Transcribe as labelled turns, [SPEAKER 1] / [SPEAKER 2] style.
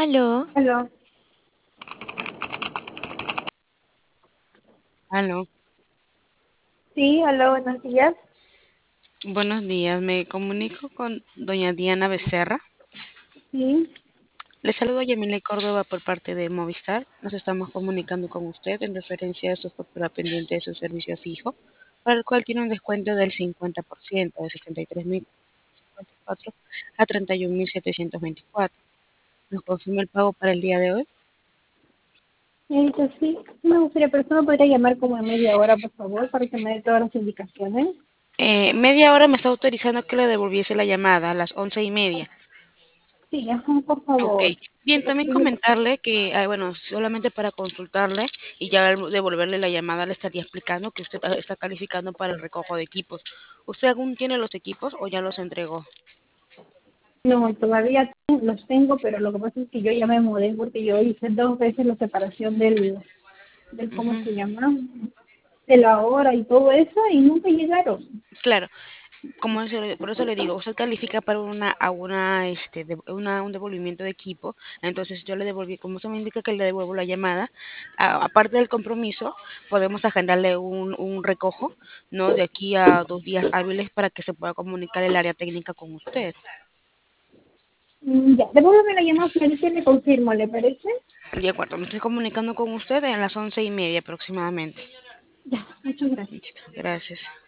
[SPEAKER 1] Aló,
[SPEAKER 2] Aló.
[SPEAKER 3] Aló,
[SPEAKER 2] Sí, aló, buenos días.
[SPEAKER 3] buenos días. Me comunico con doña Diana Becerra.
[SPEAKER 2] Sí,
[SPEAKER 3] Le saludo Yamile Córdoba por parte de Movistar. Nos estamos comunicando con usted en referencia a su factura pendiente de su servicio fijo, para el cual tiene un descuento del 50% de 63.054 a 31.724. ¿Nos confirma el pago para el día de hoy?
[SPEAKER 2] señorita, sí, sí me gustaría, pero solo podría llamar como en media hora, por favor, para que me dé todas las indicaciones.
[SPEAKER 3] Media hora me está autorizando que le devolviese la llamada a las 11:30.
[SPEAKER 2] Sí, ajá, por
[SPEAKER 3] Ok,
[SPEAKER 2] favor.
[SPEAKER 3] bien, también comentarle que, bueno, solamente para consultarle y ya al devolverle la llamada le estaría explicando que usted está calificando para el recojo de equipos. ¿Usted aún tiene los equipos o ya los entregó?
[SPEAKER 2] No, todavía los tengo, pero lo que pasa es que yo ya me mudé porque yo hice 2 veces la separación del ¿cómo
[SPEAKER 3] Ujú.
[SPEAKER 2] se llama? De la hora y todo eso y nunca llegaron.
[SPEAKER 3] Claro, por eso le digo, usted califica para un devolvimiento de equipo, entonces yo le devolví, como usted me indica que le devuelvo la llamada, aparte del compromiso, podemos agendarle un recojo, ¿no? De aquí a 2 días hábiles para que se pueda comunicar el área técnica con usted.
[SPEAKER 2] Ya, devuélveme la llamada, señorita, y le confirmo, ¿le parece?
[SPEAKER 3] De acuerdo, me estoy comunicando con usted a las 11:30 aproximadamente.
[SPEAKER 2] Ya, muchas gracias.
[SPEAKER 3] Gracias.